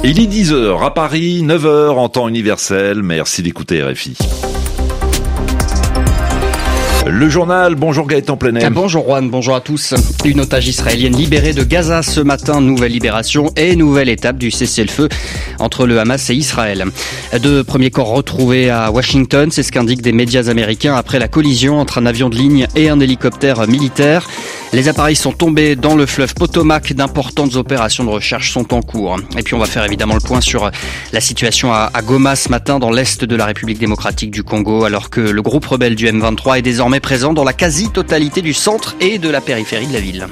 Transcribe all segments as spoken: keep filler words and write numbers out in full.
Il est dix heures à Paris, neuf heures en temps universel. Merci d'écouter R F I. Le journal, bonjour Gaëtan Plenet. Bonjour Juan, bonjour à tous. Une otage israélienne libérée de Gaza ce matin, nouvelle libération et nouvelle étape du cessez-le-feu entre le Hamas et Israël. Deux premiers corps retrouvés à Washington, c'est ce qu'indiquent des médias américains après la collision entre un avion de ligne et un hélicoptère militaire. Les appareils sont tombés dans le fleuve Potomac, d'importantes opérations de recherche sont en cours. Et puis on va faire évidemment le point sur la situation à Goma ce matin dans l'est de la République démocratique du Congo, alors que le groupe rebelle du M vingt-trois est désormais présent dans la quasi-totalité du centre et de la périphérie de la ville.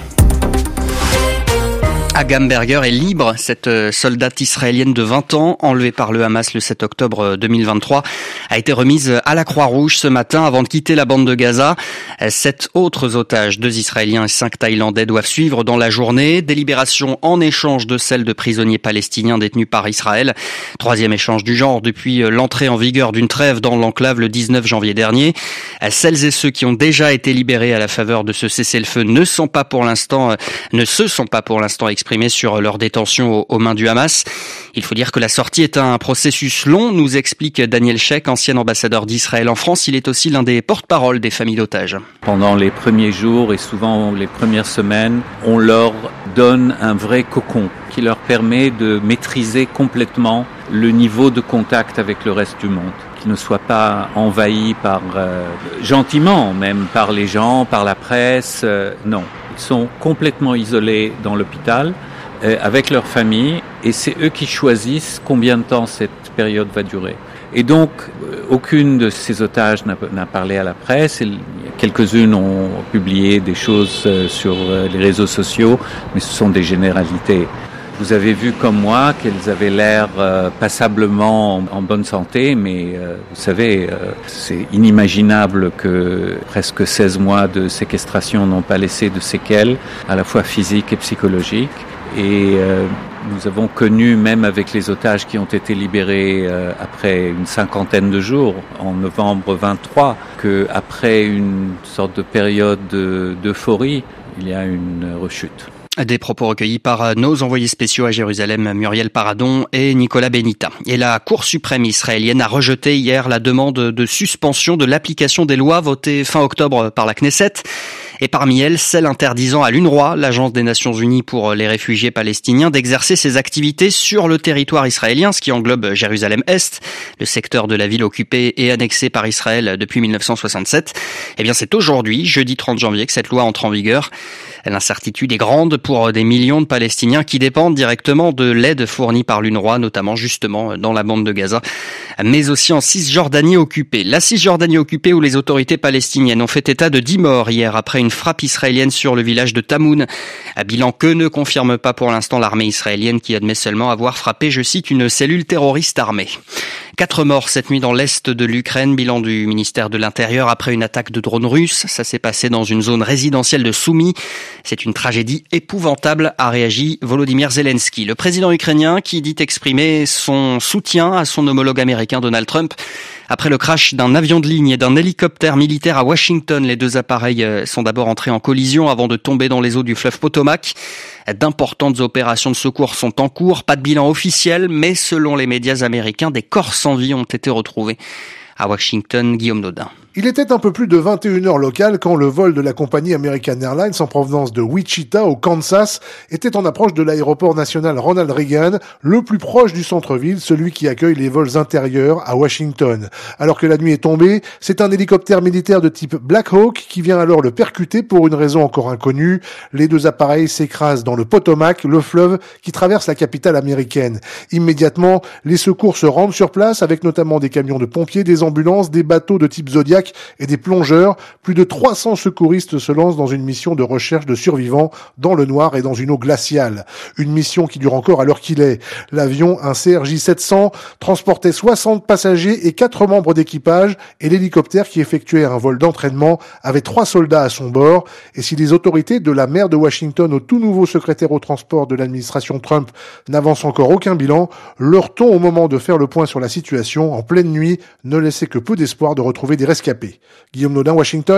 Agam Berger est libre. Cette soldate israélienne de vingt ans, enlevée par le Hamas le sept octobre deux mille vingt-trois, a été remise à la Croix-Rouge ce matin avant de quitter la bande de Gaza. Sept autres otages, deux Israéliens et cinq Thaïlandais, doivent suivre dans la journée. Des libérations en échange de celles de prisonniers palestiniens détenus par Israël. Troisième échange du genre depuis l'entrée en vigueur d'une trêve dans l'enclave le dix-neuf janvier dernier. Celles et ceux qui ont déjà été libérés à la faveur de ce cessez-le-feu ne sont pas pour l'instant, ne se sont pas pour l'instant exprimés sur leur détention aux mains du Hamas. Il faut dire que la sortie est un processus long, nous explique Daniel Sheikh, ancien ambassadeur d'Israël en France. Il est aussi l'un des porte-parole des familles d'otages. Pendant les premiers jours et souvent les premières semaines, on leur donne un vrai cocon qui leur permet de maîtriser complètement le niveau de contact avec le reste du monde, qu'ils ne soient pas envahis par, euh, gentiment même, par les gens, par la presse, euh, non. Ils sont complètement isolés dans l'hôpital euh, avec leur famille et c'est eux qui choisissent combien de temps cette période va durer. Et donc, euh, aucune de ces otages n'a, n'a parlé à la presse. Et quelques-unes ont publié des choses euh, sur euh, les réseaux sociaux, mais ce sont des généralités. Vous avez vu comme moi qu'elles avaient l'air euh, passablement en, en bonne santé, mais euh, vous savez, euh, c'est inimaginable que presque seize mois de séquestration n'ont pas laissé de séquelles, à la fois physiques et psychologiques. Et euh, nous avons connu, même avec les otages qui ont été libérés euh, après une cinquantaine de jours, en novembre vingt-trois, qu'après une sorte de période de, d'euphorie, il y a une rechute. Des propos recueillis par nos envoyés spéciaux à Jérusalem, Muriel Paradon et Nicolas Benita. Et la Cour suprême israélienne a rejeté hier la demande de suspension de l'application des lois votées fin octobre par la Knesset. Et parmi elles, celle interdisant à l'UNRWA, l'Agence des Nations Unies pour les réfugiés palestiniens, d'exercer ses activités sur le territoire israélien, ce qui englobe Jérusalem-Est, le secteur de la ville occupé et annexé par Israël depuis mille neuf cent soixante-sept. Eh bien, c'est aujourd'hui, jeudi trente janvier, que cette loi entre en vigueur. L'incertitude est grande pour des millions de Palestiniens qui dépendent directement de l'aide fournie par l'UNRWA, notamment justement dans la bande de Gaza, mais aussi en Cisjordanie occupée. La Cisjordanie occupée où les autorités palestiniennes ont fait état de dix morts hier après une frappe israélienne sur le village de Tamoun. Un bilan que ne confirme pas pour l'instant l'armée israélienne qui admet seulement avoir frappé, je cite, une cellule terroriste armée. Quatre morts cette nuit dans l'est de l'Ukraine, bilan du ministère de l'Intérieur après une attaque de drones russes. Ça s'est passé dans une zone résidentielle de Soumy. C'est une tragédie épouvantable, a réagi Volodymyr Zelensky. Le président ukrainien qui dit exprimer son soutien à son homologue américain Donald Trump. Après le crash d'un avion de ligne et d'un hélicoptère militaire à Washington, les deux appareils sont d'abord entrés en collision avant de tomber dans les eaux du fleuve Potomac. D'importantes opérations de secours sont en cours, pas de bilan officiel, mais selon les médias américains, des corps sans vie ont été retrouvés. À Washington, Guillaume Nodin. Il était un peu plus de vingt et une heures locales quand le vol de la compagnie American Airlines en provenance de Wichita au Kansas était en approche de l'aéroport national Ronald Reagan, le plus proche du centre-ville, celui qui accueille les vols intérieurs à Washington. Alors que la nuit est tombée, c'est un hélicoptère militaire de type Black Hawk qui vient alors le percuter pour une raison encore inconnue. Les deux appareils s'écrasent dans le Potomac, le fleuve qui traverse la capitale américaine. Immédiatement, les secours se rendent sur place avec notamment des camions de pompiers, des ambulances, des bateaux de type Zodiac et des plongeurs. Plus de trois cents secouristes se lancent dans une mission de recherche de survivants dans le noir et dans une eau glaciale. Une mission qui dure encore à l'heure qu'il est. L'avion, un C R J sept cents, transportait soixante passagers et quatre membres d'équipage et l'hélicoptère qui effectuait un vol d'entraînement avait trois soldats à son bord. Et si les autorités de la maire de Washington au tout nouveau secrétaire au transport de l'administration Trump n'avancent encore aucun bilan, leur ton au moment de faire le point sur la situation en pleine nuit ne laissait que peu d'espoir de retrouver des rescapés. Guillaume Nodin, Washington,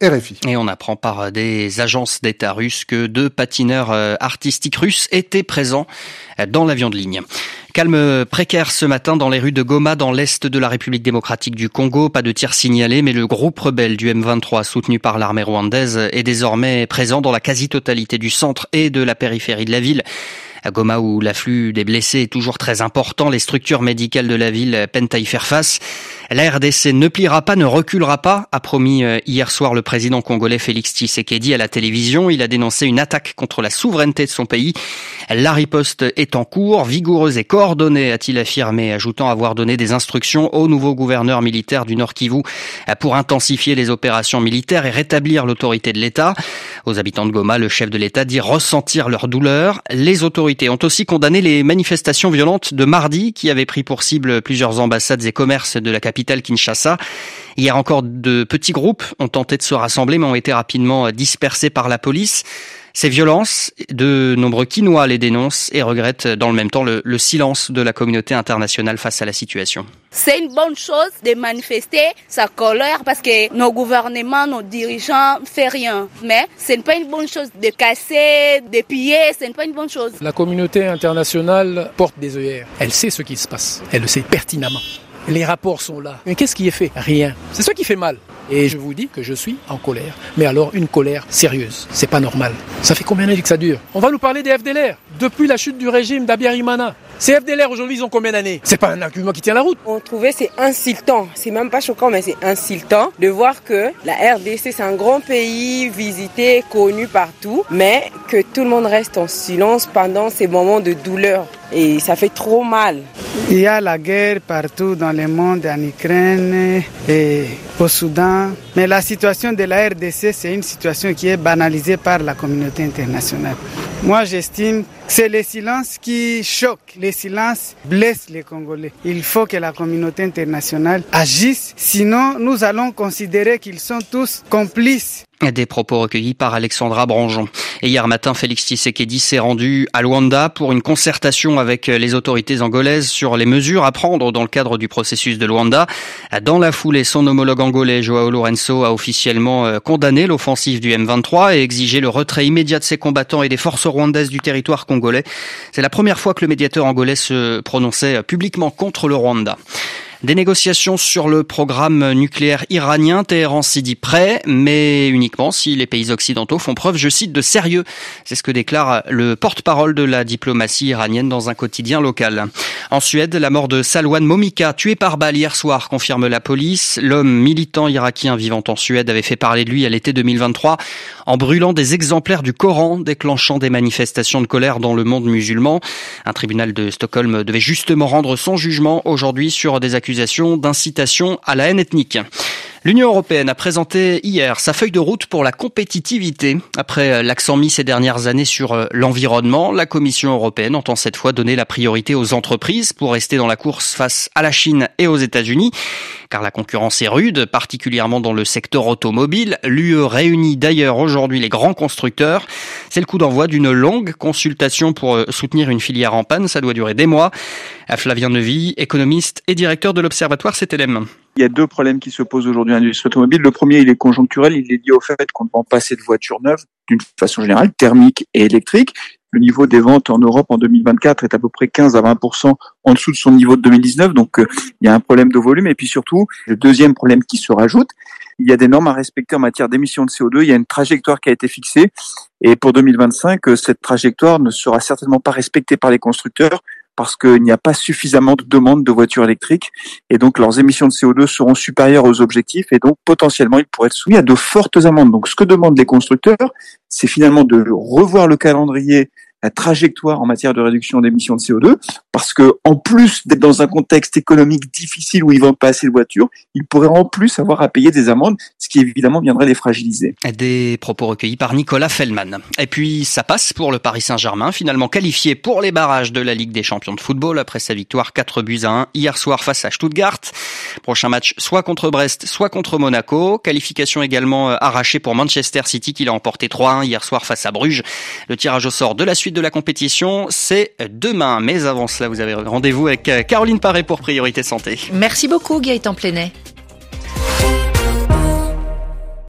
R F I. Et on apprend par des agences d'État russes que deux patineurs artistiques russes étaient présents dans l'avion de ligne. Calme précaire ce matin dans les rues de Goma, dans l'est de la République démocratique du Congo. Pas de tir signalé, mais le groupe rebelle du M vingt-trois, soutenu par l'armée rwandaise, est désormais présent dans la quasi-totalité du centre et de la périphérie de la ville. À Goma, où l'afflux des blessés est toujours très important, les structures médicales de la ville peinent à y faire face. La R D C ne pliera pas, ne reculera pas, a promis hier soir le président congolais Félix Tshisekedi à la télévision. Il a dénoncé une attaque contre la souveraineté de son pays. La riposte est en cours, vigoureuse et coordonnée, a-t-il affirmé, ajoutant avoir donné des instructions au nouveau gouverneur militaire du Nord Kivu pour intensifier les opérations militaires et rétablir l'autorité de l'État. Aux habitants de Goma, le chef de l'État dit ressentir leur douleur. Les autorités ont aussi condamné les manifestations violentes de mardi qui avaient pris pour cible plusieurs ambassades et commerces de la capitale Kinshasa. Hier encore, de petits groupes ont tenté de se rassembler mais ont été rapidement dispersés par la police. Ces violences, de nombreux Kinois les dénoncent et regrettent dans le même temps le, le silence de la communauté internationale face à la situation. C'est une bonne chose de manifester sa colère parce que nos gouvernements, nos dirigeants ne font rien. Mais ce n'est pas une bonne chose de casser, de piller, ce n'est pas une bonne chose. La communauté internationale porte des œillères. Elle sait ce qui se passe. Elle le sait pertinemment. Les rapports sont là. Mais qu'est-ce qui est fait? Rien. C'est ce qui fait mal. Et je vous dis que je suis en colère. Mais alors une colère sérieuse. C'est pas normal. Ça fait combien d'années que ça dure? On va nous parler des F D L R. Depuis la chute du régime d'Abiyarimana. Ces F D L R aujourd'hui, ils ont combien d'années? C'est pas un argument qui tient la route. On trouvait c'est insultant. C'est même pas choquant, mais c'est insultant de voir que la R D C, c'est un grand pays visité, connu partout, mais que tout le monde reste en silence pendant ces moments de douleur. Et ça fait trop mal. Il y a la guerre partout dans le monde, en Ukraine et au Soudan. Mais la situation de la R D C, c'est une situation qui est banalisée par la communauté internationale. Moi, j'estime que c'est le silence qui choque. Le silence blesse les Congolais. Il faut que la communauté internationale agisse. Sinon, nous allons considérer qu'ils sont tous complices. Des propos recueillis par Alexandra Branjon. Et hier matin, Félix Tshisekedi s'est rendu à Luanda pour une concertation avec les autorités angolaises sur les mesures à prendre dans le cadre du processus de Luanda. Dans la foulée, son homologue angolais, Joao Lourenço, a officiellement condamné l'offensive du M vingt-trois et exigé le retrait immédiat de ses combattants et des forces rwandaises du territoire congolais. C'est la première fois que le médiateur angolais se prononçait publiquement contre le Rwanda. Des négociations sur le programme nucléaire iranien, Téhéran s'y dit prêt, mais uniquement si les pays occidentaux font preuve, je cite, de sérieux. C'est ce que déclare le porte-parole de la diplomatie iranienne dans un quotidien local. En Suède, la mort de Salwan Momika, tué par balle hier soir, confirme la police. L'homme militant irakien vivant en Suède avait fait parler de lui à l'été deux mille vingt-trois en brûlant des exemplaires du Coran, déclenchant des manifestations de colère dans le monde musulman. Un tribunal de Stockholm devait justement rendre son jugement aujourd'hui sur des accusations d'incitation à la haine ethnique. L'Union européenne a présenté hier sa feuille de route pour la compétitivité. Après l'accent mis ces dernières années sur l'environnement, la Commission européenne entend cette fois donner la priorité aux entreprises pour rester dans la course face à la Chine et aux États-Unis. Car la concurrence est rude, particulièrement dans le secteur automobile. L'U E réunit d'ailleurs aujourd'hui les grands constructeurs. C'est le coup d'envoi d'une longue consultation pour soutenir une filière en panne. Ça doit durer des mois. Flavien Neuville, économiste et directeur de l'Observatoire C T L M. Il y a deux problèmes qui se posent aujourd'hui à l'industrie automobile. Le premier, il est conjoncturel. Il est lié au fait qu'on ne vend pas assez de voitures neuves, d'une façon générale, thermiques et électriques. Le niveau des ventes en Europe en deux mille vingt-quatre est à peu près quinze à vingt pour cent en dessous de son niveau de deux mille dix-neuf. Donc, euh, il y a un problème de volume. Et puis surtout, le deuxième problème qui se rajoute, il y a des normes à respecter en matière d'émissions de C O deux. Il y a une trajectoire qui a été fixée. Et pour deux mille vingt-cinq, cette trajectoire ne sera certainement pas respectée par les constructeurs parce qu'il n'y a pas suffisamment de demande de voitures électriques. Et donc, leurs émissions de C O deux seront supérieures aux objectifs. Et donc, potentiellement, ils pourraient être soumis à de fortes amendes. Donc, ce que demandent les constructeurs, c'est finalement de revoir le calendrier, la trajectoire en matière de réduction d'émissions de C O deux, parce que en plus d'être dans un contexte économique difficile où ils vendent pas assez de voitures, ils pourraient en plus avoir à payer des amendes, ce qui évidemment viendrait les fragiliser. Des propos recueillis par Nicolas Fellman. Et puis ça passe pour le Paris Saint-Germain, finalement qualifié pour les barrages de la Ligue des Champions de football après sa victoire quatre buts à un hier soir face à Stuttgart. Prochain match soit contre Brest, soit contre Monaco. Qualification également arrachée pour Manchester City qui l'a emporté trois à un hier soir face à Bruges. Le tirage au sort de la suite de la compétition, c'est demain. Mais avant cela, vous avez rendez-vous avec Caroline Paré pour Priorité Santé. Merci beaucoup Gaëtan Plenet.